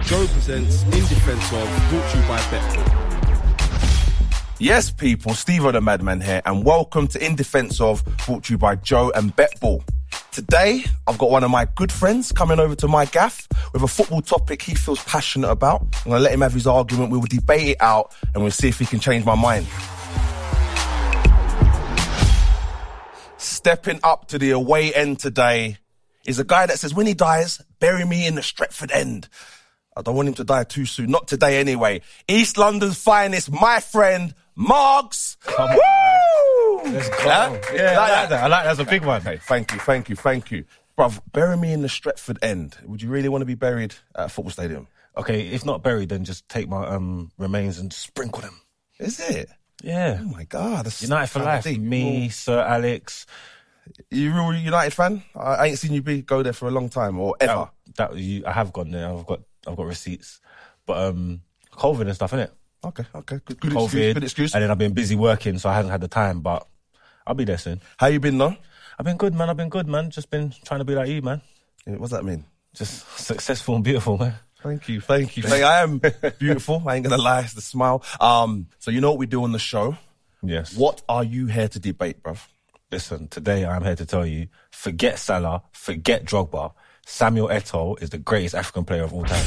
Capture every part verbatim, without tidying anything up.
Joe presents In Defence Of, brought to you by BetBull. Yes, people, Steve-O the Madman here, and welcome to In Defence Of, brought to you by Joe and BetBull. Today, I've got one of my good friends coming over to my gaff with a football topic he feels passionate about. I'm going to let him have his argument, we will debate it out, and we'll see if he can change my mind. Stepping up to the away end today is a guy that says, when he dies, bury me in the Stretford end. I don't want him to die too soon. Not today anyway. East London's finest, my friend, Margs. Come on. Woo! Let's go. Yeah, yeah I like that. I like that's a big one. Okay, thank you, thank you, thank you. Bruv, bury me in the Stretford end. Would you really want to be buried at a football stadium? Okay, if not buried, then just take my um remains and sprinkle them. Is it? Yeah. Oh my God. That's United for life. deep. Me, Sir Alex. You a real United fan? I ain't seen you be go there for a long time or ever. That, that you, I have gone there. I've got I've got receipts. But um, COVID and stuff, innit? Okay, okay. Good, good COVID, excuse, good excuse. And then I've been busy working, so I haven't had the time, but I'll be there soon. How you been, though? I've been good, man. I've been good, man. Just been trying to be like you, man. Yeah, what's that mean? Just successful and beautiful, man. Thank you, thank you. Thank you. I am beautiful. I ain't gonna lie, it's the smile. Um, so you know what we do on the show? Yes. What are you here to debate, bruv? Listen, today I'm here to tell you, forget Salah, forget Drogba. Samuel Eto'o is the greatest African player of all time.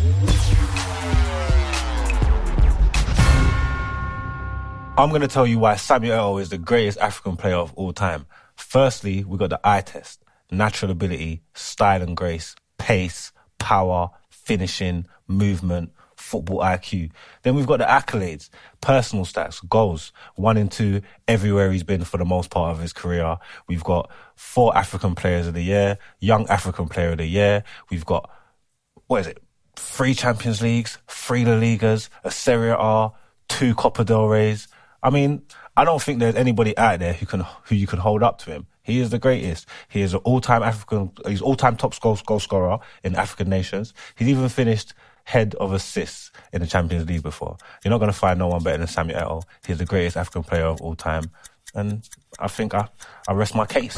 I'm going to tell you why Samuel Eto'o is the greatest African player of all time. Firstly, we got the eye test, natural ability, style and grace, pace, power, finishing, movement, football I Q. Then we've got the accolades, personal stats, goals, one and two everywhere he's been for the most part of his career. We've got four African Players of the Year, Young African Player of the Year. We've got, what is it, three Champions Leagues, three La Ligas, a Serie A, two Copa del Reys. I mean, I don't think there's anybody out there who can who you can hold up to him. He is the greatest. He is an all-time African, he's all-time top goal, goal scorer in African nations. He's even finished head of assists in the Champions League before. You're not going to find no one better than Samuel Eto'o. He's the greatest African player of all time. And I think I, I rest my case.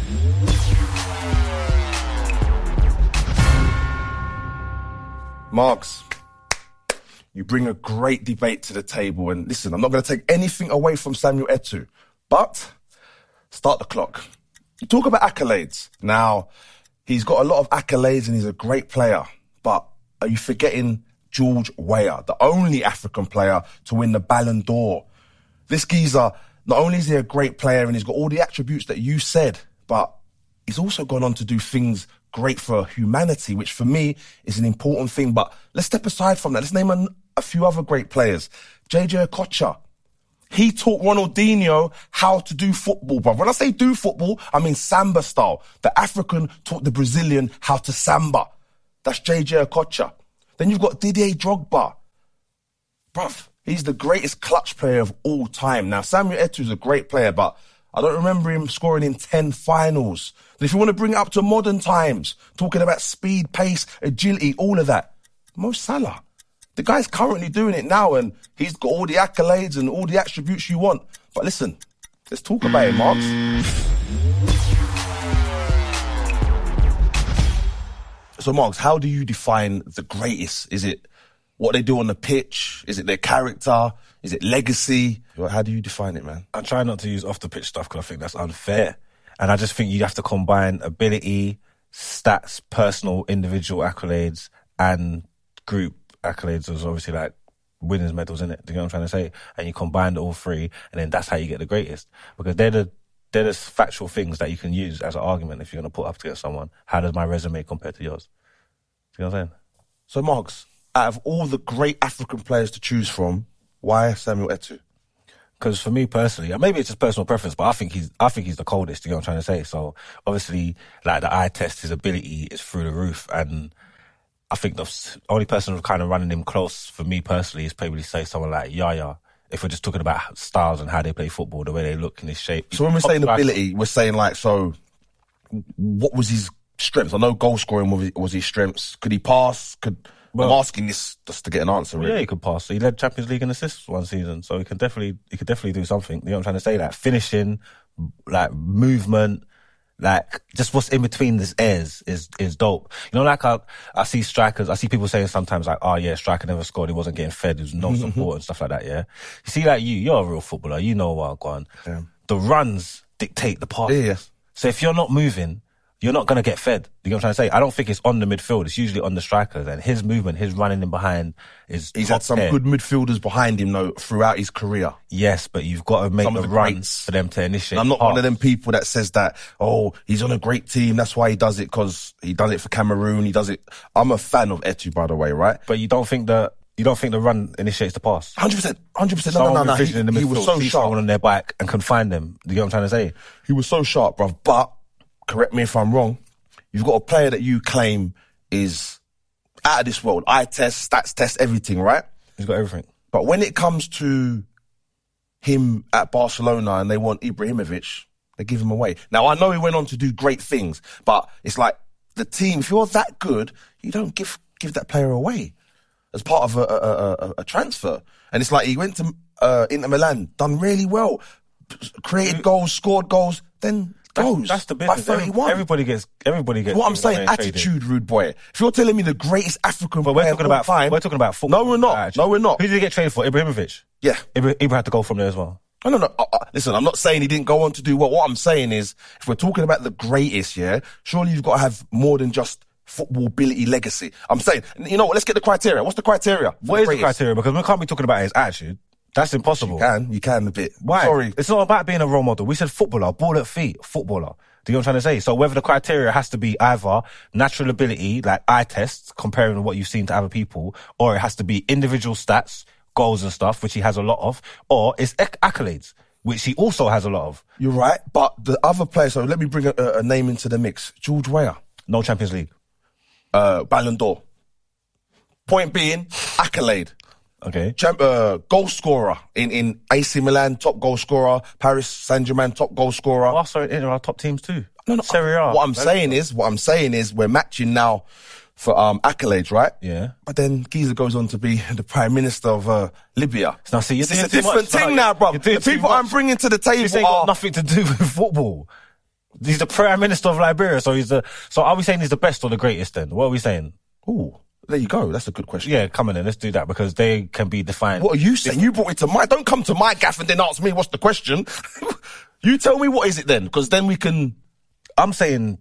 Marks, you bring a great debate to the table. And listen, I'm not going to take anything away from Samuel Eto'o, but start the clock. You talk about accolades. Now, he's got a lot of accolades and he's a great player, but are you forgetting George Weah, the only African player to win the Ballon d'Or? This geezer, not only is he a great player and he's got all the attributes that you said, but he's also gone on to do things great for humanity, which for me is an important thing. But let's step aside from that. Let's name an, a few other great players. J J Okocha. He taught Ronaldinho how to do football, bruv. When I say do football, I mean samba style. The African taught the Brazilian how to samba. That's J J Okocha. Then you've got Didier Drogba. Bruv, he's the greatest clutch player of all time. Now, Samuel Eto'o is a great player, but I don't remember him scoring in ten finals. And if you want to bring it up to modern times, talking about speed, pace, agility, all of that, Mo Salah. The guy's currently doing it now, and he's got all the accolades and all the attributes you want. But listen, let's talk about it, Marks. So, Marks, how do you define the greatest? Is it what they do on the pitch? Is it their character? Is it legacy? How do you define it, man? I try not to use off-the-pitch stuff because I think that's unfair. And I just think you have to combine ability, stats, personal, individual accolades, and group accolades. There's obviously like winners' medals in it. Do you know what I'm trying to say? And you combine all three, and then that's how you get the greatest. Because they're the they're the factual things that you can use as an argument if you're going to put up against someone. How does my resume compare to yours? Do you know what I'm saying? So, Marks, out of all the great African players to choose from, why Samuel Eto'o? Because for me personally, maybe it's just personal preference, but I think he's I think he's the coldest. You know what I'm trying to say? So obviously, like the eye test, his ability is through the roof, and I think the only person who's kind of running him close for me personally is probably say someone like Yaya. If we're just talking about styles and how they play football, the way they look in his shape. So when we're saying ability, we're saying like, so what was his strengths? I know goal scoring was, was his strengths. Could he pass? Could well, I'm asking this just to get an answer. Really. Yeah, he could pass. He led Champions League in assists one season, so he can definitely he could definitely do something. You know what I'm trying to say? Like finishing, like movement. Like, just what's in between this airs is, is dope. You know, like I, I see strikers, I see people saying sometimes like, oh yeah, striker never scored, he wasn't getting fed, there's no support and stuff like that, yeah? You see, like you, you're a real footballer, you know what, go on. Yeah. The runs dictate the pass. Yeah, yeah. So if you're not moving, you're not going to get fed. You know what I'm trying to say? I don't think it's on the midfield. It's usually on the strikers. And his movement, his running in behind is He's top had some tier. good midfielders behind him, though, throughout his career. Yes, but you've got to make Some the, of the runs greats. for them to initiate. I'm not pass. one of them people that says that, oh, he's on a great team, that's why he does it, because he does it for Cameroon, he does it. I'm a fan of Etu, by the way, right? But you don't think that you don't think the run initiates the pass? one hundred percent. one hundred percent. No, no, Someone no, no. with He, vision in the he midfield, was so sees sharp. someone on their bike and can find them. Do you get what I'm trying to say? He was so sharp, bruv. But, correct me if I'm wrong, you've got a player that you claim is out of this world. Eye test, stats test, everything, right? He's got everything. But when it comes to him at Barcelona and they want Ibrahimovic, they give him away. Now, I know he went on to do great things, but it's like the team, if you're that good, you don't give give that player away as part of a, a, a, a transfer. And it's like he went to uh, Inter Milan, done really well, created goals, scored goals, then goes That's the by business. thirty-one. Everybody gets. Everybody gets. What I'm saying, traded. attitude, rude boy. If you're telling me the greatest African But we're player talking of all about. time, We're talking about football. No, we're not. Attitude. No, we're not. Who did he get traded for? Ibrahimovic. Yeah. Ibra, Ibra had to go from there as well. No, no, no. Uh, uh, listen, I'm not saying he didn't go on to do well. What I'm saying is, if we're talking about the greatest, yeah, surely you've got to have more than just football ability legacy. I'm saying, you know what, let's get the criteria. What's the criteria? What is the criteria? Because we can't be talking about his attitude. That's impossible. You can, you can a bit. Why? Sorry. It's not about being a role model. We said footballer, ball at feet, footballer. Do you know what I'm trying to say? So whether the criteria has to be either natural ability, like eye tests, comparing what you've seen to other people, or it has to be individual stats, goals and stuff, which he has a lot of, or it's acc- accolades, which he also has a lot of. You're right. But the other players, so let me bring a, a name into the mix. George Weah, No Champions League. uh, Ballon d'Or. Point being, accolade. Okay. Champ, uh, goal scorer in, in A C Milan, top goal scorer. Paris Saint-Germain, top goal scorer. Barca in our top teams too. No, no. Serie A. What I'm saying is, what I'm saying is, we're matching now for um, accolades, right? Yeah. But then Giza goes on to be the Prime Minister of uh, Libya. Now, see, you're it's doing a too different much. thing No, now, bro. you're doing The too people much. I'm bringing to the table This ain't are got nothing to do with football. He's the Prime Minister of Liberia, so he's the. So are we saying he's the best or the greatest then? What are we saying? Ooh, there you go. That's a good question. Yeah, come on then, let's do that because they can be defined. What are you saying? You brought it to my. Don't come to my gaff and then ask me what's the question. You tell me what is it then, because then we can. I'm saying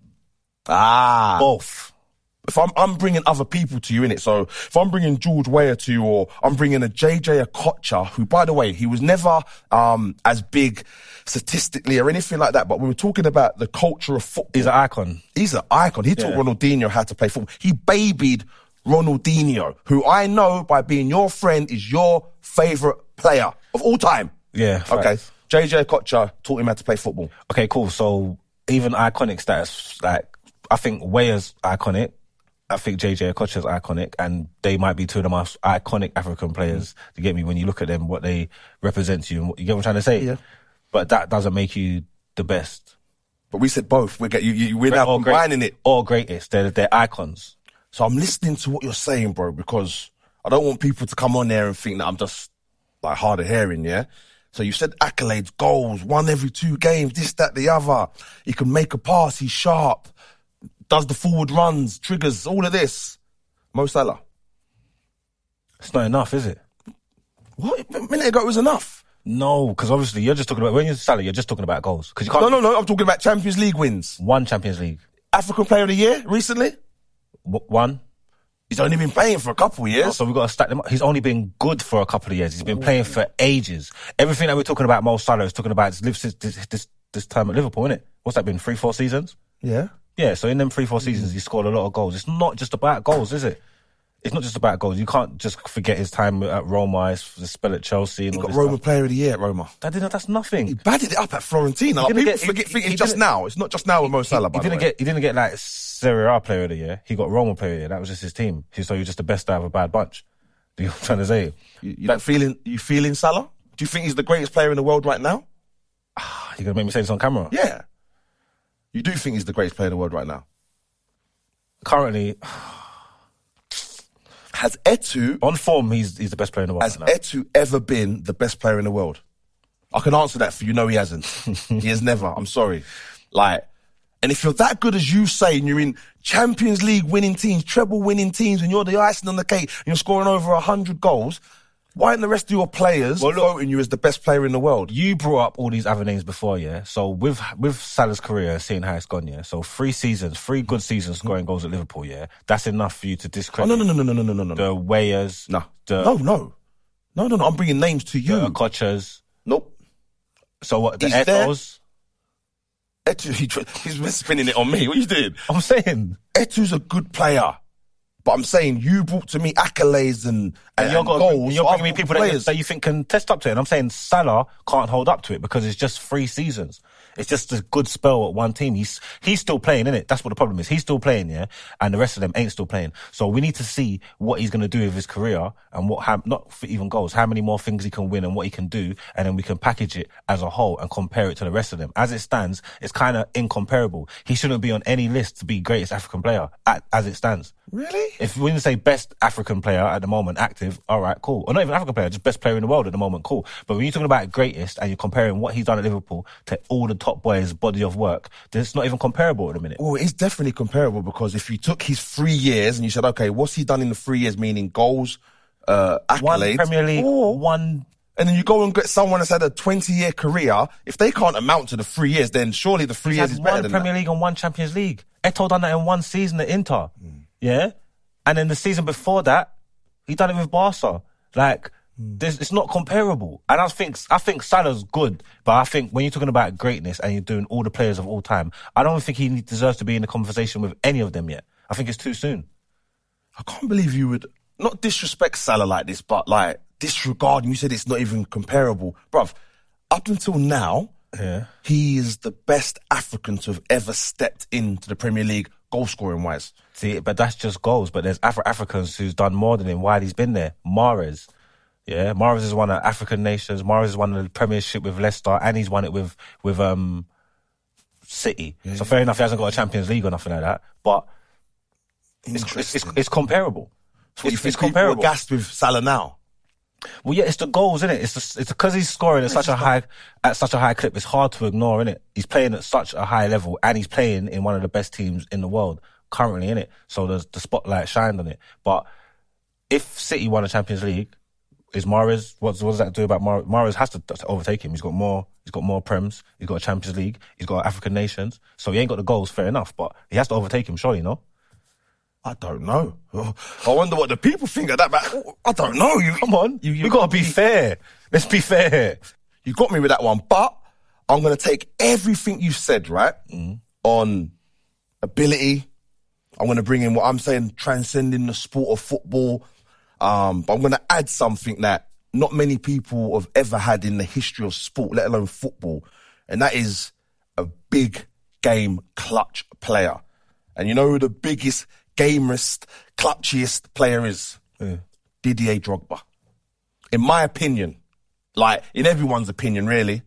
Ah, both. if I'm, I'm bringing other people to you in it. So if I'm bringing George Weah to you, or I'm bringing a J J Okocha, who, by the way, he was never um as big statistically or anything like that. But we were talking about the culture of football. He's an icon. He's an icon. He taught Yeah. Ronaldinho how to play football. He babied Ronaldinho, who I know by being your friend is your favourite player of all time. Yeah. Okay. facts. J J Okocha taught him how to play football. Okay, cool. So even iconic status, like I think Weah's iconic. I think J J Okocha's iconic, and they might be two of the most iconic African players. To get me, when you look at them, what they represent to you, and what, you get what I'm trying to say. Yeah. But that doesn't make you the best. But we said both. We're, get, you, you, we're now Or great- combining it. Or greatest. They're, they're icons. So I'm listening to what you're saying, bro, because I don't want people to come on there and think that I'm just like hard of hearing, yeah? So you said accolades, goals, won every two games, this, that, the other. He can make a pass, he's sharp, does the forward runs, triggers, all of this. Mo Salah. It's not enough, is it? What? A minute ago it was enough. No, because obviously you're just talking about, when you're Salah, you're just talking about goals. Because you can't. No, no, no, I'm talking about Champions League wins. One Champions League. African Player of the Year recently. W- one. He's only been playing for a couple of years. So we've got to stack them up. He's only been good for a couple of years. He's been playing for ages. Everything that we're talking about Mo Salah is talking about it's lived since this, this, this time at Liverpool, innit? What's that been? Three, four seasons? Yeah. Yeah, so in them three, four seasons, he scored a lot of goals. It's not just about goals, is it? It's not just about goals. You can't just forget his time at Roma, his his spell at Chelsea and He all got this Roma stuff. Player of the Year at Roma. That didn't, that's nothing. He batted it up at Florentina. Like, didn't people get- he- forget, he- think he it's just didn't- now. It's not just now with Mo Salah, He by the didn't way. get, he didn't get like Serie A Player of the Year. He got Roma Player of the Year. That was just his team. So you're just the best out of a bad bunch. Do you know what I'm trying to say? You, you not feeling, you feeling Salah? Do you think he's the greatest player in the world right now? You're gonna make me say this on camera. Yeah. You do think he's the greatest player in the world right now? Currently, Has Etu, on form, he's he's the best player in the world. has right now. Etu ever been the best player in the world? I can answer that for you. No, he hasn't. He has never. I'm sorry. Like, And if you're that good as you say, and you're in Champions League winning teams, treble winning teams, and you're the icing on the cake, and you're scoring over one hundred goals, why aren't the rest of your players well, look, voting you as the best player in the world? You brought up all these other names before, yeah? So with with Salah's career, seeing how it's gone, yeah? So three seasons, three good seasons scoring goals at Liverpool, yeah? That's enough for you to discredit oh, no, no, no, no, no, no, no, no. the Weyers. No. The, no, no. No, no, no. I'm bringing names to you. The Kochas. Nope. So what, the He's Eto's? Etu, he, he's spinning it on me. What are you doing? I'm saying. Etu's a good player. But I'm saying you brought to me accolades and, and, and, you're and got, goals. You're bringing me people that, players. that you think can test up to it. And I'm saying Salah can't hold up to it because it's just three seasons. It's just a good spell at one team. He's he's still playing, innit? That's what the problem is. He's still playing, yeah? And the rest of them ain't still playing. So we need to see what he's going to do with his career and what, how, not for even goals, how many more things he can win and what he can do. And then we can package it as a whole and compare it to the rest of them. As it stands, it's kind of incomparable. He shouldn't be on any list to be greatest African player at, as it stands. Really? If we say best African player at the moment, active, all right, cool. Or not even African player, just best player in the world at the moment, cool. But when you're talking about greatest and you're comparing what he's done at Liverpool to all the top boys' body of work, then it's not even comparable at the minute. Well, it's definitely comparable because if you took his three years and you said, okay, what's he done in the three years, meaning goals, uh, accolades. One Premier League, or, one... And then you go and get someone that's had a twenty-year career. If they can't amount to the three years, then surely the three years is better than one Premier that. League and one Champions League. Eto'o done that in one season at Inter. Mm. Yeah? And then the season before that, he done it with Barca. Like, this, it's not comparable. And I think I think Salah's good, but I think when you're talking about greatness and you're doing all the players of all time, I don't think he deserves to be in the conversation with any of them yet. I think it's too soon. I can't believe you would not disrespect Salah like this, but like disregard. You said it's not even comparable, bruv. Up until now, yeah, he is the best African to have ever stepped into the Premier League, goal scoring wise. See, but that's just goals. But there's Afro Africans who's done more than him while he's been there. Mahrez. Yeah, Mahrez is one of African nations. Mahrez has won the Premiership with Leicester, and he's won it with with um City. Yeah, so fair enough, he hasn't got a Champions League or nothing like that. But it's it's, it's, it's comparable. So it's, you think it's comparable. People are gassed with Salah now? Well, yeah, it's the goals, isn't it? It's the, it's because he's scoring at such a high at such a high clip. It's hard to ignore, isn't it? He's playing at such a high level, and he's playing in one of the best teams in the world currently, innit? So there's the spotlight shined on it. But if City won a Champions League, is Mahrez, what, what does that do about Mahrez? Mahrez has to, to overtake him. He's got more, he's got more Prems, he's got a Champions League, he's got African nations. So he ain't got the goals, fair enough, but he has to overtake him, surely, no? I don't know. I wonder what the people think of that, but I don't know. You Come on, you, you we gotta be fair. Let's be fair. You got me with that one, but I'm gonna take everything you said, right, mm. on ability. I'm gonna bring in what I'm saying, transcending the sport of football. Um, but I'm going to add something that not many people have ever had in the history of sport, let alone football. And that is a big game clutch player. And you know who the biggest, gamest, clutchiest player is? Yeah. Didier Drogba. In my opinion, like in everyone's opinion, really.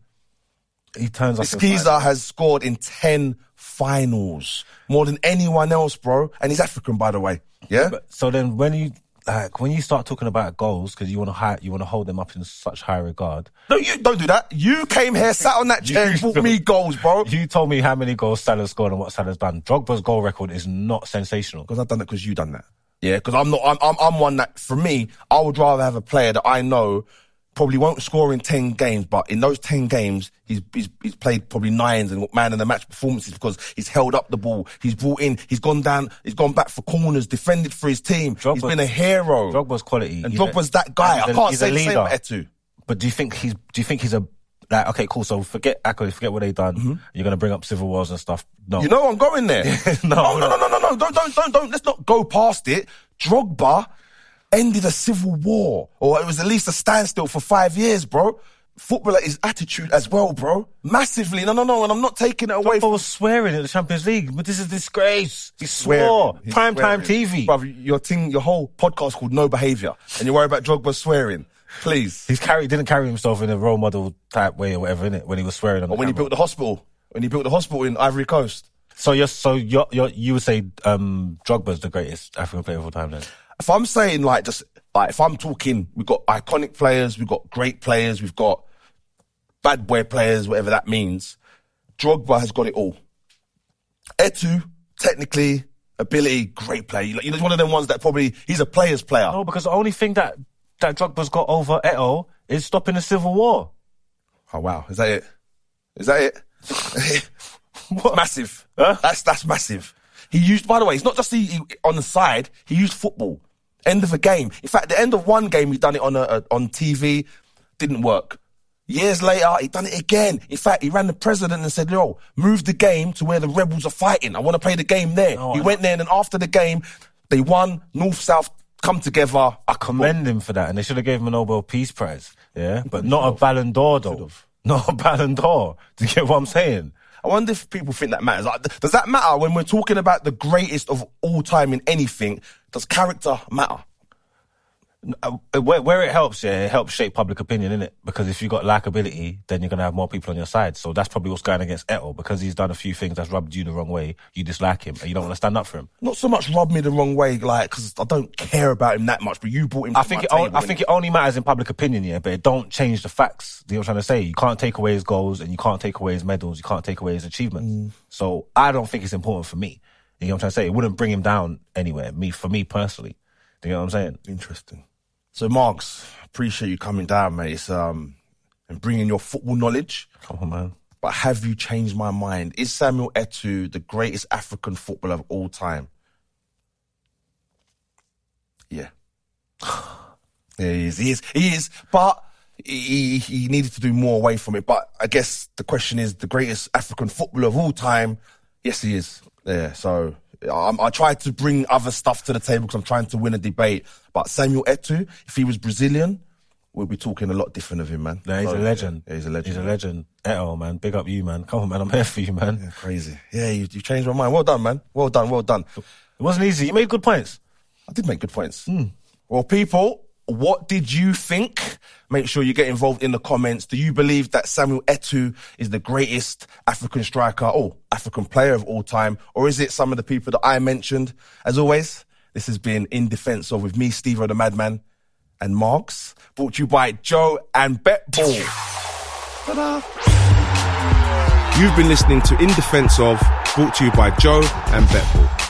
He turns up. This geezer has scored in ten finals. More than anyone else, bro. And he's African, by the way. Yeah? But, so then when you... Like, when you start talking about goals, because you want to high, you want to hold them up in such high regard. No, you don't do that. You came here, sat on that chair, and brought me goals, bro. You told me how many goals Salah scored and what Salah's done. Drogba's goal record is not sensational. Because I've done it because you done that. Yeah, because I'm not. I'm, I'm. I'm one that, for me, I would rather have a player that I know probably won't score in ten games, but in those ten games, he's he's, he's played probably nines and man of the match performances because he's held up the ball, he's brought in, he's gone down, he's gone back for corners, defended for his team. Drogba's, he's been a hero. Drogba's quality, and Drogba's a, that guy. I can't say the same about Etu. But do you think he's? Do you think he's a? Like, okay, cool. So forget accolades, forget what they've done. Mm-hmm. You're going to bring up civil wars and stuff. No, you know I'm going there. no, no, no, no, no, no, no. Don't, don't, don't, don't. Let's not go past it. Drogba ended a civil war, or it was at least a standstill for five years, bro. Footballer is attitude as well, bro. Massively. No, no, no. And I'm not taking it away. Drogba was swearing at the Champions League, but this is a disgrace. He swore. Prime time T V. Bro, your thing, your whole podcast called No Behaviour, and you're worried about Drogba swearing. Please. He's carried, didn't carry himself in a role model type way or whatever, innit? When he was swearing on the Or when camera. he built the hospital. When he built the hospital in Ivory Coast. So you're, so you're, you're, you would say, um, Drogba's the greatest African player of all time then? If I'm saying like just, like if I'm talking, we've got iconic players, we've got great players, we've got bad boy players, whatever that means. Drogba has got it all. Etu, technically, ability, great player. You know, he's one of them ones that probably, he's a player's player. No, because the only thing that, that Drogba's got over Eto'o is stopping the civil war. Oh, wow. Is that it? Is that it? What? Massive. Huh? That's that's massive. He used, by the way, it's not just he, he, on the side, he used football. End of a game. In fact, the end of one game, he done it on a, a, on T V, didn't work. Years later, he done it again. In fact, he ran the president and said, yo, move the game to where the rebels are fighting. I want to play the game there. No, he I went there, and then after the game, they won, North, South, come together. I commend him for that, and they should have gave him a Nobel Peace Prize, yeah? But not a Ballon d'Or, though. Not a Ballon d'Or. Do you get what I'm saying? I wonder if people think that matters. Like, does that matter when we're talking about the greatest of all time in anything? Does character matter? Where, where it helps, yeah, it helps shape public opinion, innit? Because if you've got likability, then you're going to have more people on your side. So that's probably what's going against Eto'o, because he's done a few things that's rubbed you the wrong way. You dislike him and you don't want to stand up for him. Not so much rub me the wrong way, like, because I don't care about him that much, but you brought him to I think my it, table, on, I think it only matters in public opinion, yeah, but it don't change the facts. You know what I'm trying to say? You can't take away his goals and you can't take away his medals. You can't take away his achievements. Mm. So I don't think it's important for me. You know what I'm trying to say? It wouldn't bring him down anywhere, me, for me personally. Do you know what I'm saying? Interesting. So, Marks, appreciate you coming down, mate. It's, um, and bringing your football knowledge. Come on, man. But have you changed my mind? Is Samuel Eto'o the greatest African footballer of all time? Yeah. Yeah, he is. He is. He is. But he, he needed to do more away from it. But I guess the question is, the greatest African footballer of all time? Yes, he is. Yeah, so I, I tried to bring other stuff to the table because I'm trying to win a debate. But Samuel Eto'o, if he was Brazilian, we'll be talking a lot different of him, man. Yeah, he's so, a legend. Yeah, he's a legend. He's a legend. Eto'o, man. Big up you, man. Come on, man. I'm here for you, man. Yeah, crazy. Yeah, you, you changed my mind. Well done, man. Well done, well done. It wasn't easy. You made good points. I did make good points. Mm. Well, people, what did you think? Make sure you get involved in the comments. Do you believe that Samuel Eto'o is the greatest African striker or African player of all time? Or is it some of the people that I mentioned? As always, this has been In Defense of with me, Steve-O the Madman, and Marks, brought to you by Joe and BetBall. Ta-da! You've been listening to In Defense of, brought to you by Joe and BetBall.